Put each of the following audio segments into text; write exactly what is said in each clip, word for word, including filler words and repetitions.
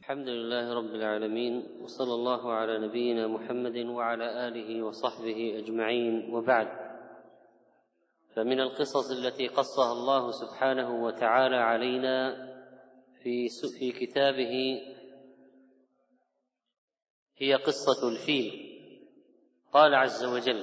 الحمد لله رب العالمين، وصلى الله على نبينا محمد وعلى آله وصحبه أجمعين، وبعد. فمن القصص التي قصها الله سبحانه وتعالى علينا في في كتابه هي قصة الفيل. قال عز وجل: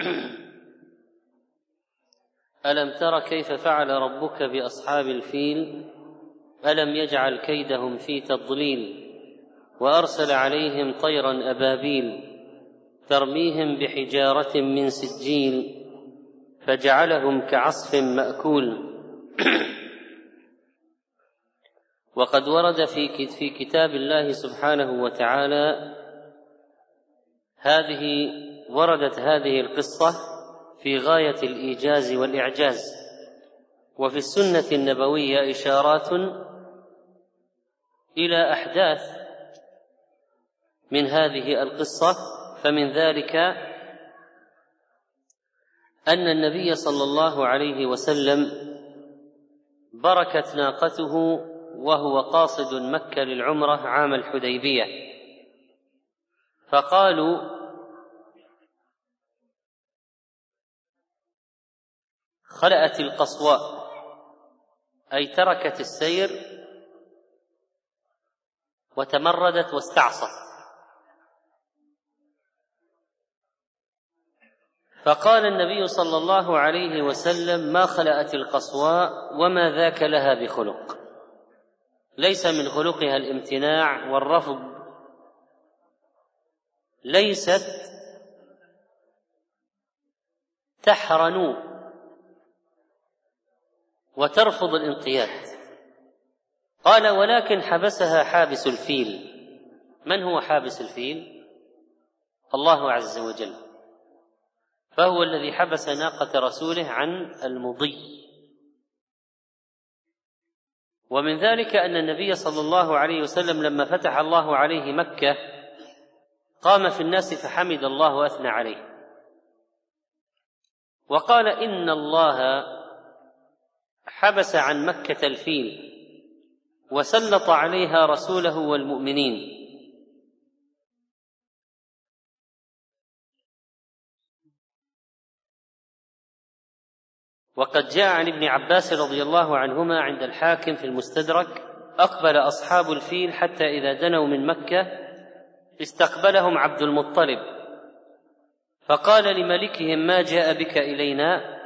ألم تر كيف فعل ربك بأصحاب الفيل ألم يجعل كيدهم في تضليل وأرسل عليهم طيرا أبابيل ترميهم بحجارة من سجيل فجعلهم كعصف مأكول. وقد ورد في في كتاب الله سبحانه وتعالى هذه وردت هذه القصة في غاية الإيجاز والإعجاز، وفي السنة النبوية إشارات إلى أحداث من هذه القصة. فمن ذلك أن النبي صلى الله عليه وسلم بركت ناقته وهو قاصد مكة للعمرة عام الحديبية، فقالوا: خلأت القصواء، أي تركت السير وتمردت واستعصت. فقال النبي صلى الله عليه وسلم: ما خلأت القصواء وما ذاك لها بخلق، ليس من خلقها الامتناع والرفض، ليست تحرن وترفض الانقياد. قال: ولكن حبسها حابس الفيل. من هو حابس الفيل؟ الله عز وجل، فهو الذي حبس ناقة رسوله عن المضي. ومن ذلك أن النبي صلى الله عليه وسلم لما فتح الله عليه مكة قام في الناس فحمد الله وأثنى عليه، وقال: إن الله حبس عن مكة الفيل وسلط عليها رسوله والمؤمنين. وقد جاء عن ابن عباس رضي الله عنهما عند الحاكم في المستدرك: أقبل أصحاب الفيل حتى إذا دنوا من مكة استقبلهم عبد المطلب فقال لملكهم: ما جاء بك إلينا؟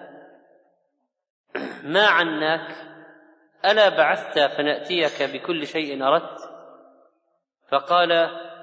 ما عناك؟ ألا بعثت فنأتيك بكل شيء أردت؟ فقال: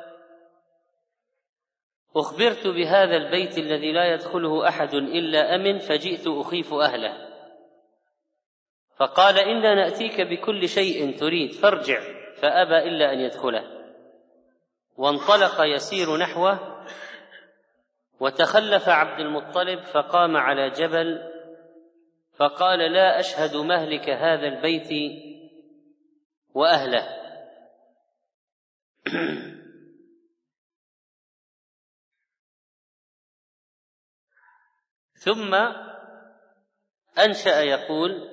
أخبرت بهذا البيت الذي لا يدخله أحد إلا أمن فجئت أخيف أهله. فقال: إنا نأتيك بكل شيء تريد فارجع، فأبى إلا أن يدخله. وانطلق يسير نحوه، وتخلف عبد المطلب فقام على جبل فقال: لا أشهد مهلك هذا البيت وأهله. ثم أنشأ يقول: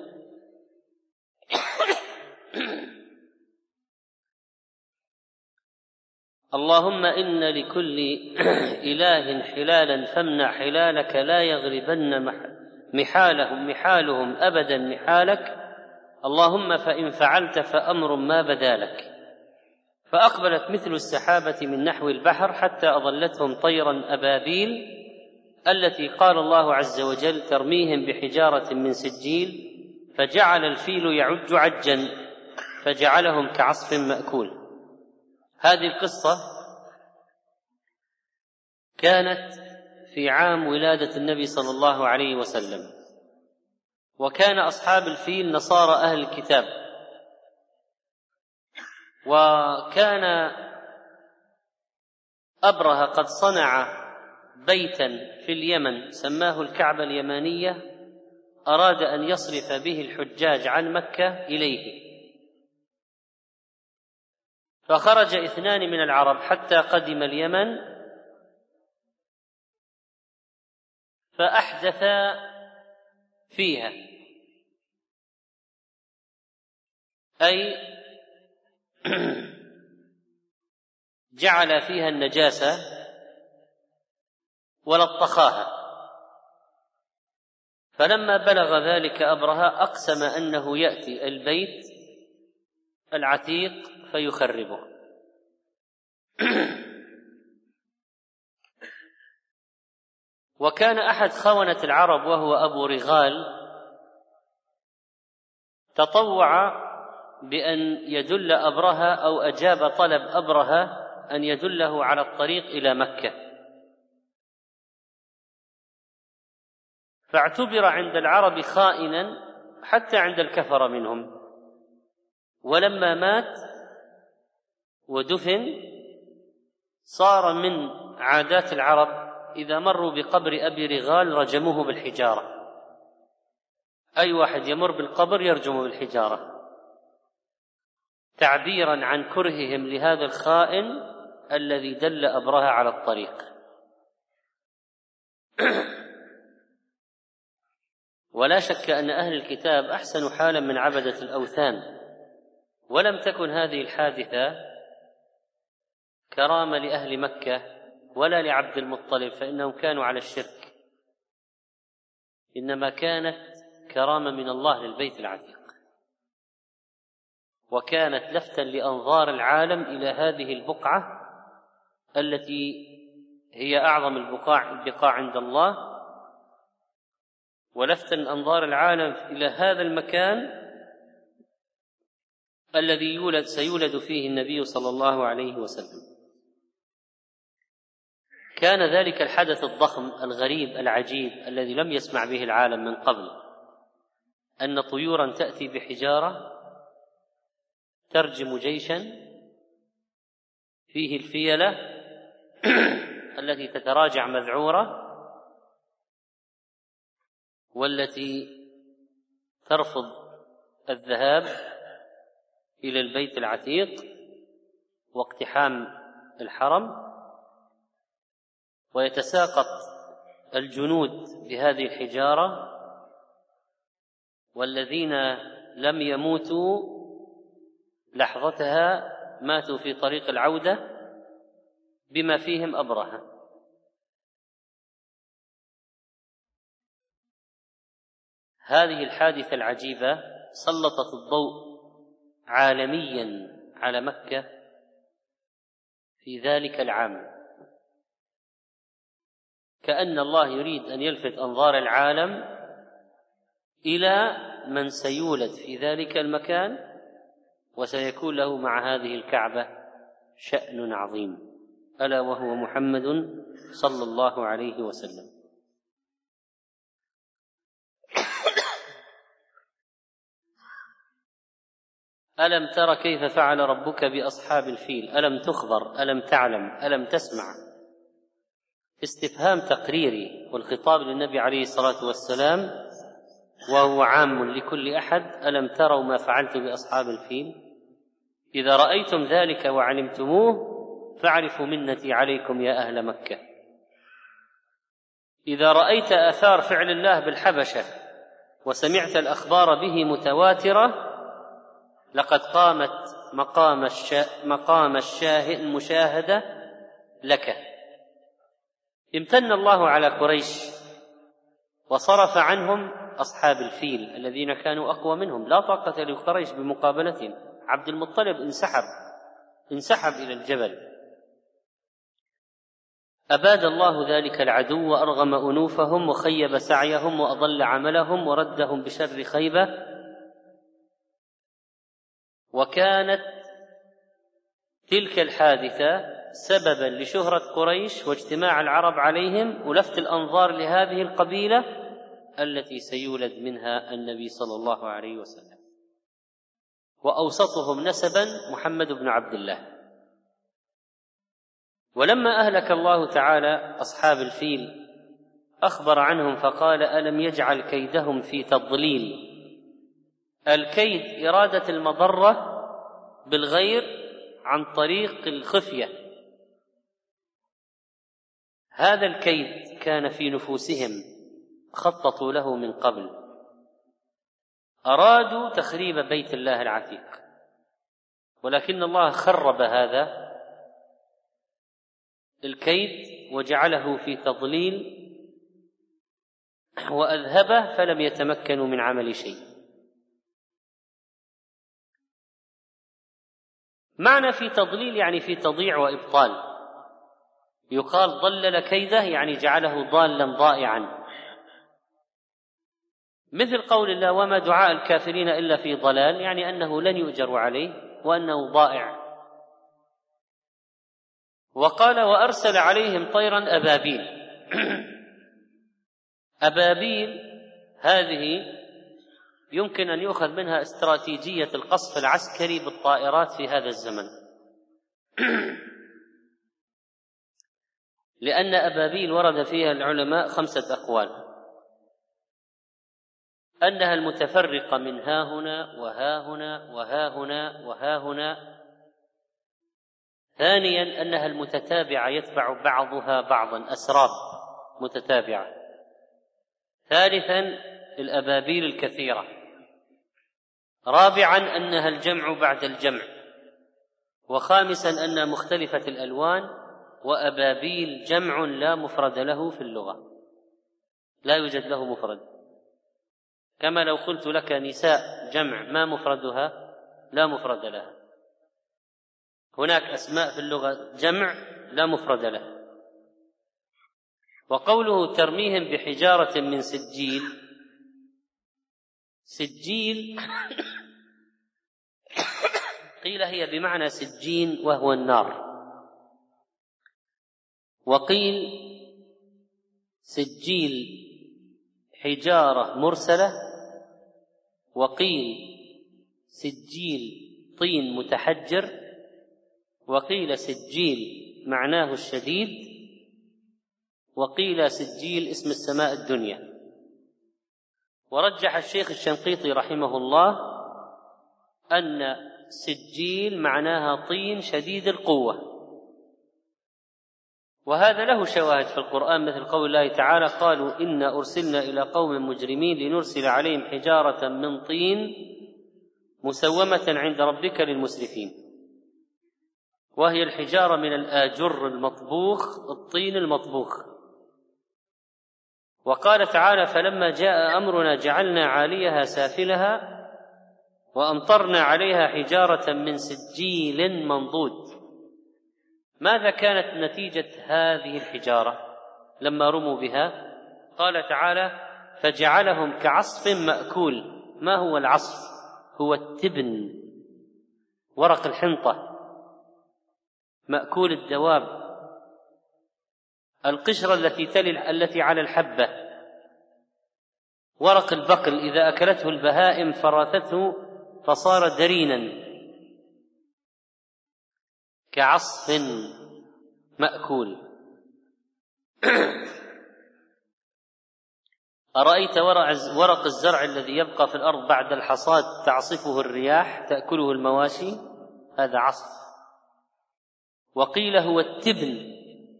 اللهم إن لكل إله حلالا فامنع حلالك لا يغلبن محالهم محالهم أبدا محالك، اللهم فإن فعلت فأمر ما بدا لك. فأقبلت مثل السحابة من نحو البحر حتى أظلتهم طيرا أبابيل التي قال الله عز وجل: ترميهم بحجارة من سجيل فجعل الفيل يعج عجا فجعلهم كعصف مأكول. هذه القصة كانت في عام ولادة النبي صلى الله عليه وسلم، وكان أصحاب الفيل نصارى أهل الكتاب، وكان أبرهة قد صنع بيتا في اليمن سماه الكعبة اليمانية، أراد أن يصرف به الحجاج عن مكة إليه. فخرج اثنان من العرب حتى قدم اليمن فأحدثا فيها، أي جعل فيها النجاسة ولطخاها، فلما بلغ ذلك أبرهة أقسم أنه يأتي البيت العتيق فيخربه. وكان أحد خونة العرب وهو أبو رغال تطوع بأن يدل أبرهة أو أجاب طلب أبرهة أن يدله على الطريق إلى مكة، فاعتبر عند العرب خائنا حتى عند الكفر منهم. ولما مات ودفن صار من عادات العرب إذا مروا بقبر أبي رغال رجموه بالحجارة، أي واحد يمر بالقبر يرجمه بالحجارة، تعبيرا عن كرههم لهذا الخائن الذي دل أبرهة على الطريق. ولا شك أن أهل الكتاب أحسن حالا من عبدة الأوثان، ولم تكن هذه الحادثة كرامة لأهل مكة ولا لعبد المطلب، فإنهم كانوا على الشرك، إنما كانت كرامة من الله للبيت العتيق، وكانت لفتا لأنظار العالم إلى هذه البقعة التي هي أعظم البقاع البقاع عند الله، ولفتا أنظار العالم إلى هذا المكان الذي يولد سيولد فيه النبي صلى الله عليه وسلم. كان ذلك الحدث الضخم الغريب العجيب الذي لم يسمع به العالم من قبل، أن طيورا تأتي بحجارة ترجم جيشا فيه الفيلة التي تتراجع مذعورة والتي ترفض الذهاب إلى البيت العتيق واقتحام الحرم، ويتساقط الجنود بهذه الحجارة، والذين لم يموتوا لحظتها ماتوا في طريق العودة بما فيهم أبرهة. هذه الحادثة العجيبة سلطت الضوء عالميا على مكة في ذلك العام، كأن الله يريد أن يلفت أنظار العالم إلى من سيولد في ذلك المكان وسيكون له مع هذه الكعبة شأن عظيم، ألا وهو محمد صلى الله عليه وسلم. ألم تر كيف فعل ربك بأصحاب الفيل ألم تخبر ألم تعلم ألم تسمع. استفهام تقريري، والخطاب للنبي عليه الصلاة والسلام وهو عام لكل أحد. ألم تروا ما فعلت بأصحاب الفيل؟ إذا رأيتم ذلك وعلمتموه فاعرفوا منتي عليكم يا أهل مكة. إذا رأيت آثار فعل الله بالحبشة وسمعت الأخبار به متواترة لقد قامت مقام الشا... مقام الشاهد المشاهدة لك. امتن الله على قريش وصرف عنهم أصحاب الفيل الذين كانوا أقوى منهم، لا طاقة لقريش بمقابلتهم. عبد المطلب انسحب انسحب إلى الجبل. أباد الله ذلك العدو وأرغم أنوفهم وخيب سعيهم وأضل عملهم وردهم بشر خيبة. وكانت تلك الحادثة سببا لشهرة قريش واجتماع العرب عليهم ولفت الأنظار لهذه القبيلة التي سيولد منها النبي صلى الله عليه وسلم، وأوسطهم نسبا محمد بن عبد الله. ولما أهلك الله تعالى أصحاب الفيل أخبر عنهم فقال ألم يجعل كيدهم في تضليل. الكيد إرادة المضرة بالغير عن طريق الخفية، هذا الكيد كان في نفوسهم، خططوا له من قبل، أرادوا تخريب بيت الله العتيق، ولكن الله خرب هذا الكيد وجعله في تضليل وأذهبه فلم يتمكنوا من عمل شيء. معنى في تضليل يعني في تضييع وإبطال، يقال ضلل كيده يعني جعله ضالا ضائعا، مثل قول الله وما دعاء الكافرين إلا في ضلال، يعني أنه لن يؤجر عليه وأنه ضائع. وقال وأرسل عليهم طيرا أبابيل. أبابيل هذه يمكن أن يؤخذ منها استراتيجية القصف العسكري بالطائرات في هذا الزمن، لأن أبابيل ورد فيها العلماء خمسة أقوال: أنها المتفرقة من ها هنا وها هنا وها هنا وها هنا. ثانيا أنها المتتابعة يتبع بعضها بعضا، أسراب متتابعة. ثالثا الأبابيل الكثيرة. رابعا أنها الجمع بعد الجمع. وخامسا أنها مختلفة الألوان، وأبابيل جمع لا مفرد له في اللغة، لا يوجد له مفرد، كما لو قلت لك نساء جمع ما مفردها؟ لا مفرد لها. هناك أسماء في اللغة جمع لا مفرد لها. وقوله ترميهم بحجارة من سجيل، سجيل قيل هي بمعنى سجين وهو النار، وقيل سجيل حجارة مرسلة، وقيل سجيل طين متحجر، وقيل سجيل معناه الشديد، وقيل سجيل اسم السماء الدنيا. ورجح الشيخ الشنقيطي رحمه الله أن سجيل معناها طين شديد القوة، وهذا له شواهد في القرآن، مثل قول الله تعالى قالوا إنا أرسلنا إلى قوم مجرمين لنرسل عليهم حجارة من طين مسومة عند ربك للمسرفين، وهي الحجارة من الآجر المطبوخ، الطين المطبوخ. وقال تعالى فلما جاء أمرنا جعلنا عاليها سافلها وأمطرنا عليها حجارة من سجيل منضود. ماذا كانت نتيجة هذه الحجارة لما رموا بها؟ قال تعالى فجعلهم كعصف مأكول. ما هو العصف؟ هو التبن، ورق الحنطة، مأكول الدواب، القشرة التي تلي التي على الحبة، ورق البقل إذا أكلته البهائم فرثته فصار درينا، كعصف مأكول. أرأيت ورق الزرع الذي يبقى في الأرض بعد الحصاد تعصفه الرياح تأكله المواشي؟ هذا عصف. وقيل هو التبن.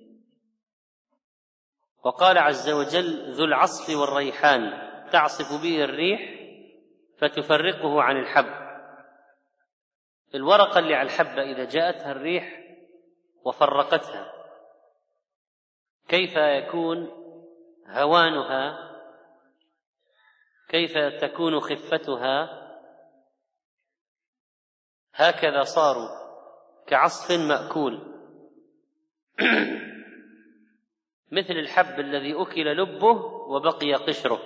وقال عز وجل ذو العصف والريحان تعصف به الريح فتفرقه عن الحب. الورقة اللي على الحبة إذا جاءتها الريح وفرقتها كيف يكون هوانها، كيف تكون خفتها؟ هكذا صاروا كعصف مأكول. مثل الحب الذي أكل لبه وبقي قشره،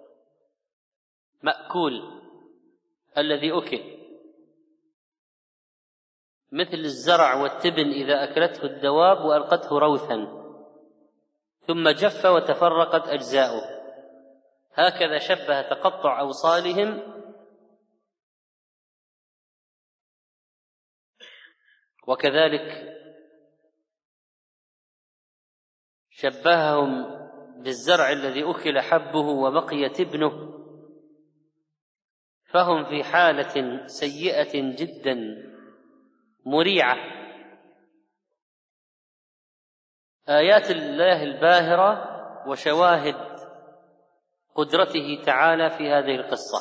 مأكول الذي أكل. مثل الزرع والتبن إذا أكلته الدواب وألقته روثا ثم جف وتفرقت أجزاؤه، هكذا شبه تقطع أوصالهم وكذلك شبههم بالزرع الذي أكل حبه وبقي تبنه، فهم في حالة سيئة جدا مريعة. آيات الله الباهرة وشواهد قدرته تعالى في هذه القصة.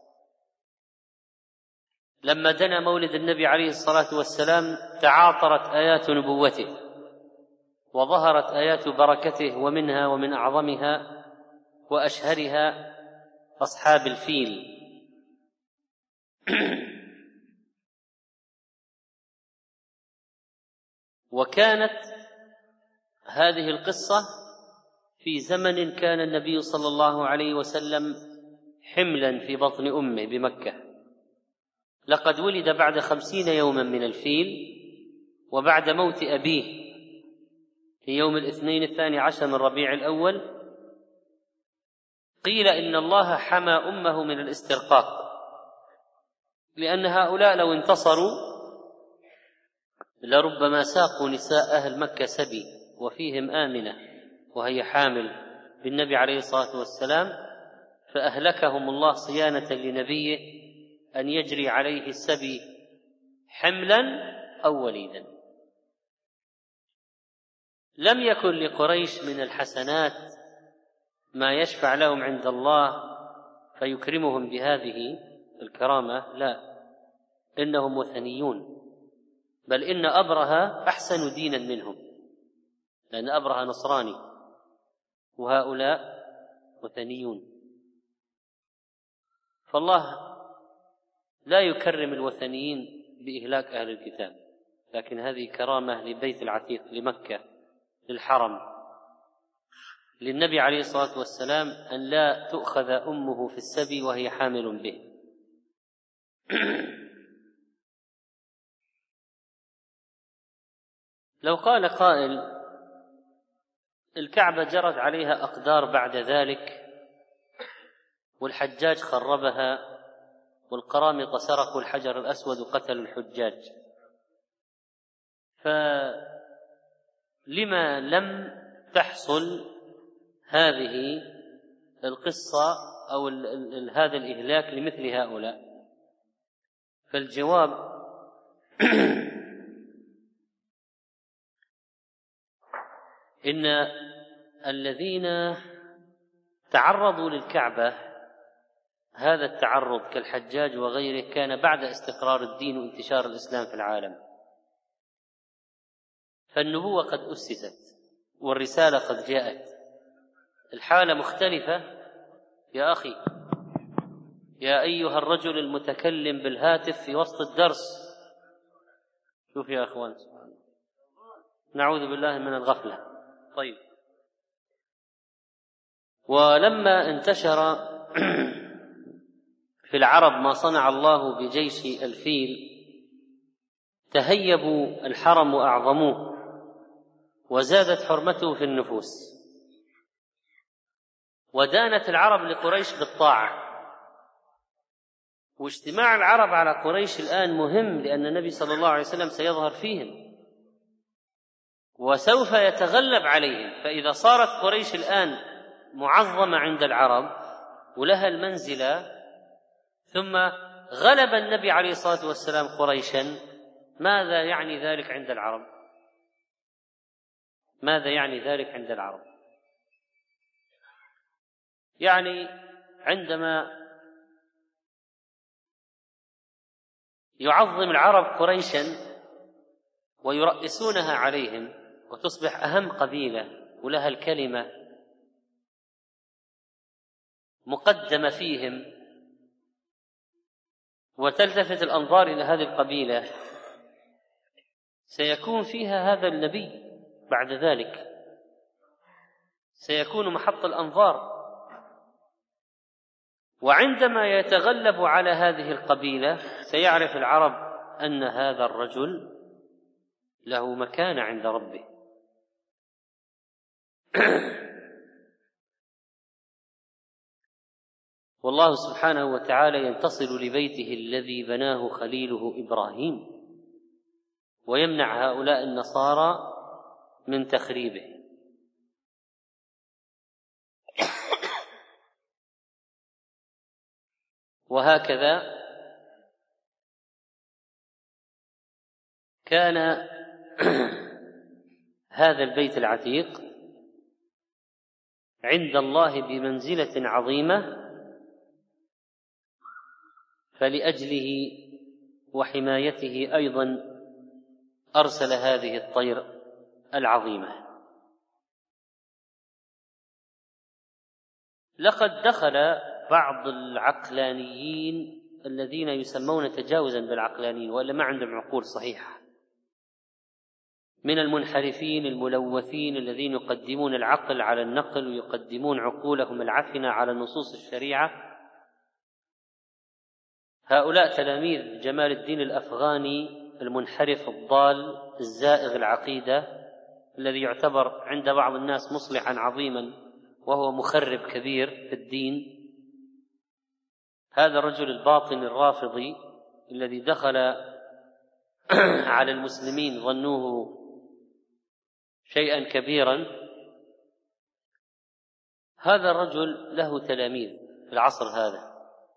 لما دنا مولد النبي عليه الصلاة والسلام تعاطرت آيات نبوته وظهرت آيات بركته، ومنها ومن أعظمها وأشهرها أصحاب الفيل. وكانت هذه القصة في زمن كان النبي صلى الله عليه وسلم حملا في بطن أمه بمكة، لقد ولد بعد خمسين يوما من الفيل، وبعد موت أبيه في يوم الاثنين الثاني عشر من ربيع الأول قيل إن الله حمى أمه من الاسترقاق، لأن هؤلاء لو انتصروا لربما ساقوا نساء أهل مكة سبي، وفيهم آمنة وهي حامل بالنبي عليه الصلاة والسلام، فأهلكهم الله صيانة لنبيه أن يجري عليه السبي حملا أو وليدا. لم يكن لقريش من الحسنات ما يشفع لهم عند الله فيكرمهم بهذه الكرامة، لا، إنهم وثنيون، بل إن أبرهة أحسن دينا منهم، لأن أبرهة نصراني وهؤلاء وثنيون. فالله لا يكرم الوثنيين بإهلاك أهل الكتاب، لكن هذه كرامة لبيت العتيق، لمكة، للحرم، للنبي عليه الصلاة والسلام، أن لا تؤخذ أمه في السبي وهي حامل به. لو قال قائل الكعبة جرت عليها أقدار بعد ذلك، والحجاج خربها، والقرامطة سرقوا الحجر الأسود وقتلوا الحجاج، فلما لم تحصل هذه القصة أو ال ال هذا الإهلاك لمثل هؤلاء؟ فالجواب إن الذين تعرضوا للكعبة هذا التعرض كالحجاج وغيره كان بعد استقرار الدين وانتشار الإسلام في العالم، فالنبوة قد أسست والرسالة قد جاءت، الحالة مختلفة. يا أخي، يا أيها الرجل المتكلم بالهاتف في وسط الدرس، شوف يا أخوان، نعوذ بالله من الغفلة. طيب، ولما انتشر في العرب ما صنع الله بجيش الفيل تهيبوا الحرم وأعظموه، وزادت حرمته في النفوس، ودانت العرب لقريش بالطاعة. واجتماع العرب على قريش الآن مهم، لأن النبي صلى الله عليه وسلم سيظهر فيهم وسوف يتغلب عليهم، فإذا صارت قريش الآن معظمة عند العرب ولها المنزلة، ثم غلب النبي عليه الصلاة والسلام قريشا، ماذا يعني ذلك عند العرب؟ ماذا يعني ذلك عند العرب؟ يعني عندما يعظم العرب قريشا ويرأسونها عليهم وتصبح أهم قبيلة ولها الكلمة مقدمة فيهم، وتلتفت الأنظار إلى هذه القبيلة، سيكون فيها هذا النبي بعد ذلك، سيكون محط الأنظار. وعندما يتغلب على هذه القبيلة سيعرف العرب أن هذا الرجل له مكانة عند ربه. والله سبحانه وتعالى ينتصر لبيته الذي بناه خليله إبراهيم، ويمنع هؤلاء النصارى من تخريبه. وهكذا كان هذا البيت العتيق عند الله بمنزلة عظيمة، فلأجله وحمايته أيضا أرسل هذه الطير العظيمة. لقد دخل بعض العقلانيين الذين يسمون تجاوزا بالعقلانيين ولا ما عندهم عقول صحيحة، من المنحرفين الملوثين الذين يقدمون العقل على النقل ويقدمون عقولهم العفنة على نصوص الشريعة. هؤلاء تلاميذ جمال الدين الأفغاني المنحرف الضال الزائغ العقيدة، الذي يعتبر عند بعض الناس مصلحا عظيما وهو مخرب كبير في الدين. هذا الرجل الباطن الرافضي الذي دخل على المسلمين ظنوه شيئا كبيرا، هذا الرجل له تلاميذ في العصر هذا،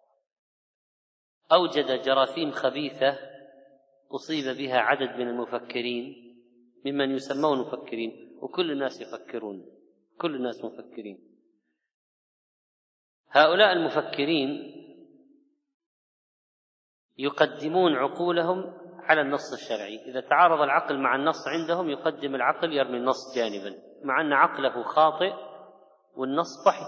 أوجد جراثيم خبيثة أصيب بها عدد من المفكرين ممن يسمون مفكرين، وكل الناس يفكرون، كل الناس مفكرين. هؤلاء المفكرين يقدمون عقولهم على النص الشرعي، إذا تعارض العقل مع النص عندهم يقدم العقل يرمي النص جانبا، مع أن عقله خاطئ والنص صحيح.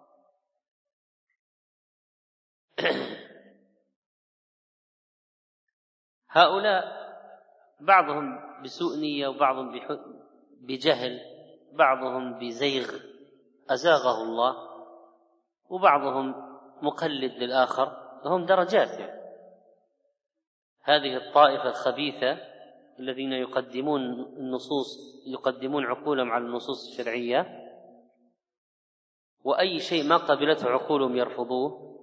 هؤلاء بعضهم بسوء نية وبعضهم بجهل، بعضهم بزيغ أزاغه الله، وبعضهم مقلد للآخر، هم درجات يعني. هذه الطائفة الخبيثة الذين يقدمون النصوص يقدمون عقولهم على النصوص الشرعية، وأي شيء ما قبلته عقولهم يرفضوه.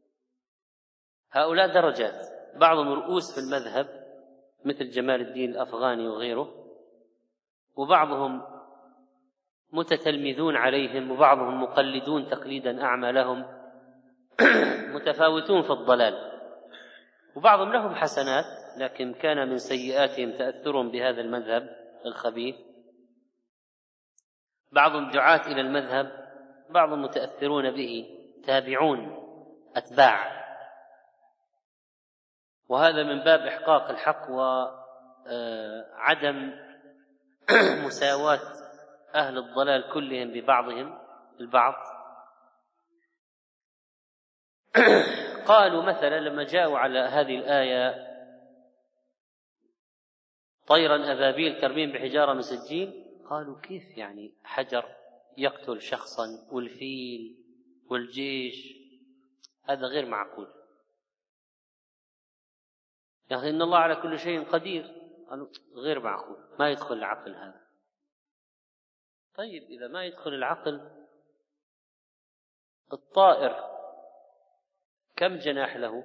هؤلاء درجات، بعضهم رؤوس في المذهب مثل جمال الدين الأفغاني وغيره، وبعضهم متتلمذون عليهم، وبعضهم مقلدون تقليدا أعمى لهم، متفاوتون في الضلال. وبعضهم لهم حسنات لكن كان من سيئاتهم تأثرهم بهذا المذهب الخبيث. بعضهم دعاة إلى المذهب، بعضهم متأثرون به، تابعون أتباع، وهذا من باب إحقاق الحق وعدم مساواة أهل الضلال كلهم ببعضهم البعض. قالوا مثلا لما جاءوا على هذه الآية طيرا أبابيل ترميم بحجارة من سجيل، قالوا كيف يعني حجر يقتل شخصا والفيل والجيش؟ هذا غير معقول، يعني إن الله على كل شيء قدير. قالوا غير معقول، ما يدخل العقل هذا. طيب إذا ما يدخل العقل، الطائر كم جناح له؟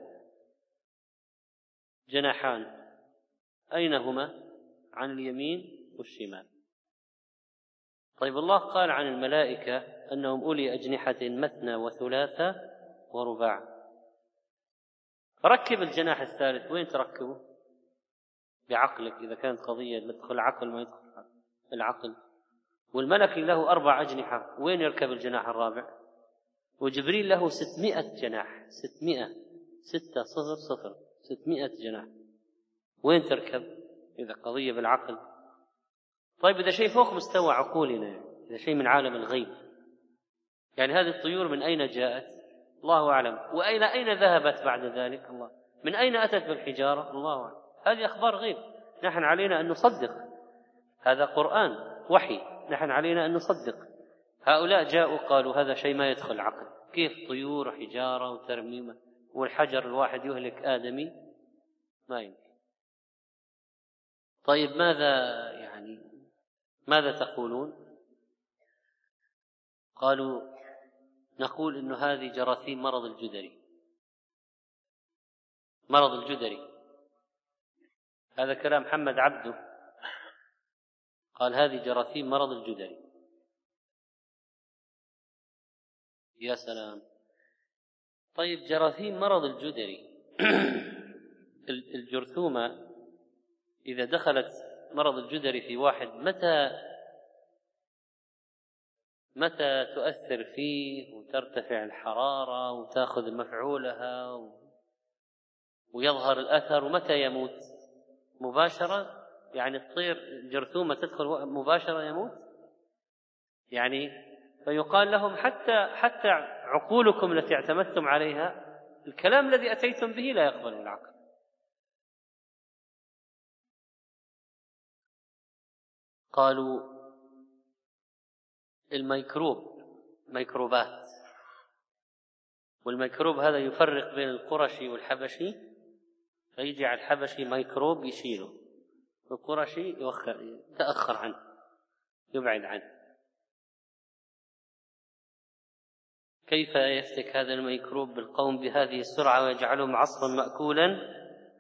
جناحان، أين هما؟ عن اليمين والشمال. طيب الله قال عن الملائكة أنهم أولي أجنحة مثنى وثلاثة ورباع، ركب الجناح الثالث، وين تركبه؟ بعقلك، إذا كانت قضية تدخل العقل ما يدخل العقل. والملك له أربع أجنحة، وين يركب الجناح الرابع؟ وجبريل له ستمائة جناح، ستمائة، ستة صفر صفر، ستمائة جناح، وين تركب إذا قضية بالعقل؟ طيب إذا شيء فوق مستوى عقولنا، يعني إذا شيء من عالم الغيب، يعني هذه الطيور من أين جاءت؟ الله أعلم. وأين أين ذهبت بعد ذلك؟ الله. من أين أتت بالحجارة؟ الله أعلم. هذه أخبار غيب، نحن علينا أن نصدق، هذا قرآن وحي، نحن علينا أن نصدق. هؤلاء جاءوا قالوا هذا شيء ما يدخل العقل، كيف طيور وحجارة وترميمة والحجر الواحد يهلك آدمي؟ ما يمكن. طيب ماذا يعني ماذا تقولون؟ قالوا نقول إنه هذه جراثيم مرض الجدري. مرض الجدري هذا كلام محمد عبده، قال هذه جراثيم مرض الجدري. يا سلام. طيب جراثيم مرض الجدري الجرثومة إذا دخلت مرض الجدري في واحد، متى متى تؤثر فيه وترتفع الحرارة وتأخذ مفعولها ويظهر الأثر، ومتى يموت؟ مباشرة؟ يعني الطير الجرثومة تدخل مباشرة يموت؟ يعني فيقال لهم حتى حتى عقولكم التي اعتمدتم عليها الكلام الذي أتيتم به لا يقبل العقل. قالوا الميكروب ميكروبات، والميكروب هذا يفرق بين القرشي والحبشي، فيجي على الحبشي ميكروب يشيله، والقرشي يتأخر عنه يبعد عنه. كيف يفتك هذا الميكروب بالقوم بهذه السرعة ويجعلهم عصفا مأكولا؟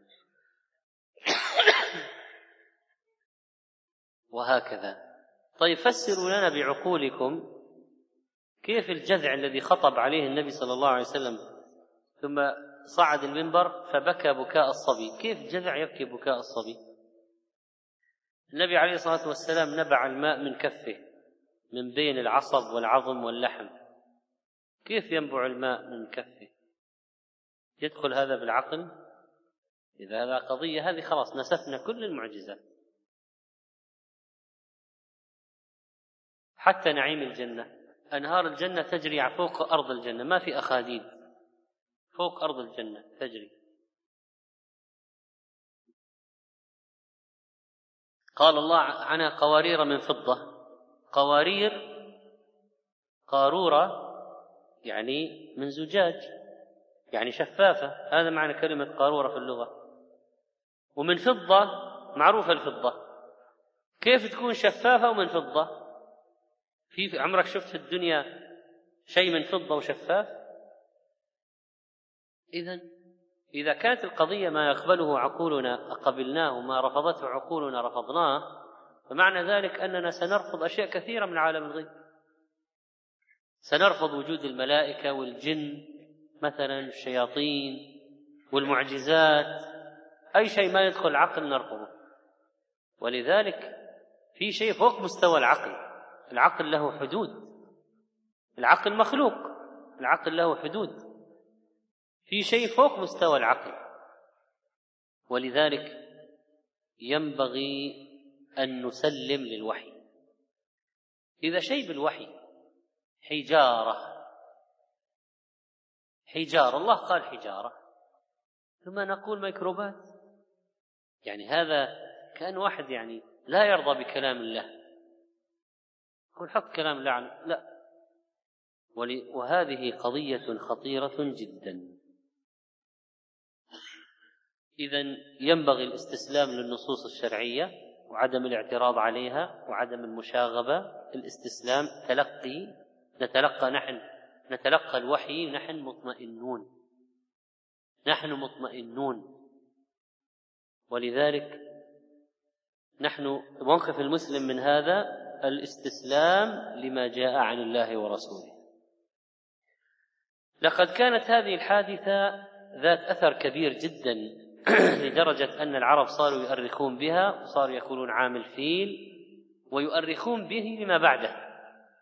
وهكذا. طيب فسروا لنا بعقولكم كيف الجذع الذي خطب عليه النبي صلى الله عليه وسلم ثم صعد المنبر فبكى بكاء الصبي، كيف جذع يبكي بكاء الصبي؟ النبي عليه الصلاة والسلام نبع الماء من كفه من بين العصب والعظم واللحم، كيف ينبع الماء من كفه؟ يدخل هذا بالعقل؟ إذا هذا قضية هذه خلاص نسفنا كل المعجزات. حتى نعيم الجنة، أنهار الجنة تجري فوق أرض الجنة، ما في أخاديد، فوق أرض الجنة تجري. قال الله عنها قوارير من فضة، قوارير قارورة يعني من زجاج يعني شفافة، هذا معنى كلمة قارورة في اللغة. ومن فضة معروفة الفضة، كيف تكون شفافة ومن فضة؟ في عمرك شفت في الدنيا شيء من فضة وشفاف؟ إذن إذا كانت القضية ما يقبله عقولنا قبلناه وما رفضته عقولنا رفضناه، فمعنى ذلك أننا سنرفض أشياء كثيرة من عالم الغيب. سنرفض وجود الملائكة والجن مثلا، الشياطين والمعجزات، أي شيء ما يدخل العقل نرفضه. ولذلك في شيء فوق مستوى العقل، العقل له حدود، العقل مخلوق، العقل له حدود، في شيء فوق مستوى العقل. ولذلك ينبغي أن نسلم للوحي. إذا شيء بالوحي حجارة، حجارة الله قال حجارة، ثم نقول ميكروبات، يعني هذا كأن واحد يعني لا يرضى بكلام الله يقول حط كلام الله عنه. لا، وهذه قضية خطيرة جدا. إذن ينبغي الاستسلام للنصوص الشرعية وعدم الاعتراض عليها وعدم المشاغبة، الاستسلام، تلقي، نتلقى نحن نتلقى الوحي نحن مطمئنون، نحن مطمئنون. ولذلك نحن موقف المسلم من هذا الاستسلام لما جاء عن الله ورسوله. لقد كانت هذه الحادثة ذات أثر كبير جدا لدرجة أن العرب صاروا يؤرخون بها وصاروا يقولون عام الفيل، ويؤرخون به لما بعده،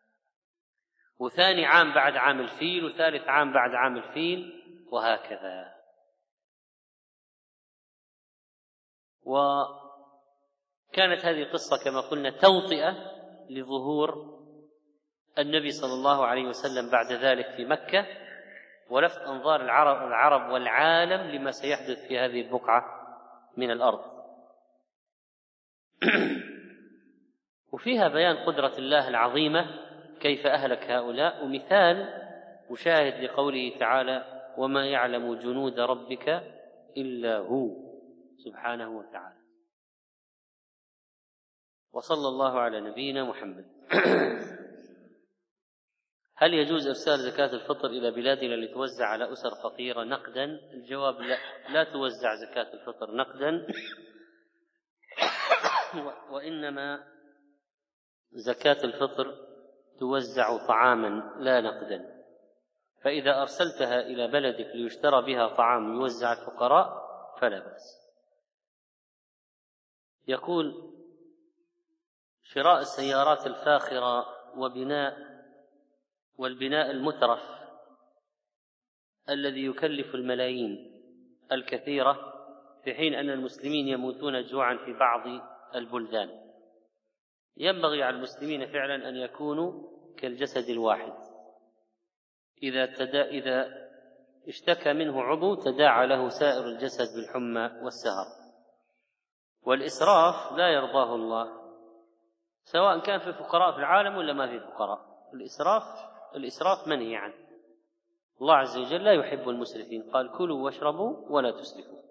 وثاني عام بعد عام الفيل، وثالث عام بعد عام الفيل، وهكذا. وكانت هذه القصة كما قلنا توطئة لظهور النبي صلى الله عليه وسلم بعد ذلك في مكة، ولفت أنظار العرب, العرب والعالم لما سيحدث في هذه البقعة من الأرض. وفيها بيان قدرة الله العظيمة كيف أهلك هؤلاء، ومثال مشاهد لقوله تعالى وما يعلم جنود ربك إلا هو سبحانه وتعالى. وصلى الله على نبينا محمد. هل يجوز إرسال زكاة الفطر إلى بلادنا لتوزع على أسر فقيرة نقدا؟ الجواب لا، لا توزع زكاة الفطر نقدا، وإنما زكاة الفطر توزع طعاما لا نقدا. فإذا أرسلتها إلى بلدك ليشترى بها طعام يوزع الفقراء فلا بأس. يقول شراء السيارات الفاخرة وبناء والبناء المترف الذي يكلف الملايين الكثيرة في حين أن المسلمين يموتون جوعا في بعض البلدان، ينبغي على المسلمين فعلا أن يكونوا كالجسد الواحد، إذا تدا إذا اشتكى منه عضو تداعى له سائر الجسد بالحمى والسهر. والإسراف لا يرضاه الله، سواء كان في فقراء في العالم ولا ما في فقراء. الإسراف الإسراف منهي عنه، الله عز وجل لا يحب المسرفين، قال كلوا واشربوا ولا تسرفوا.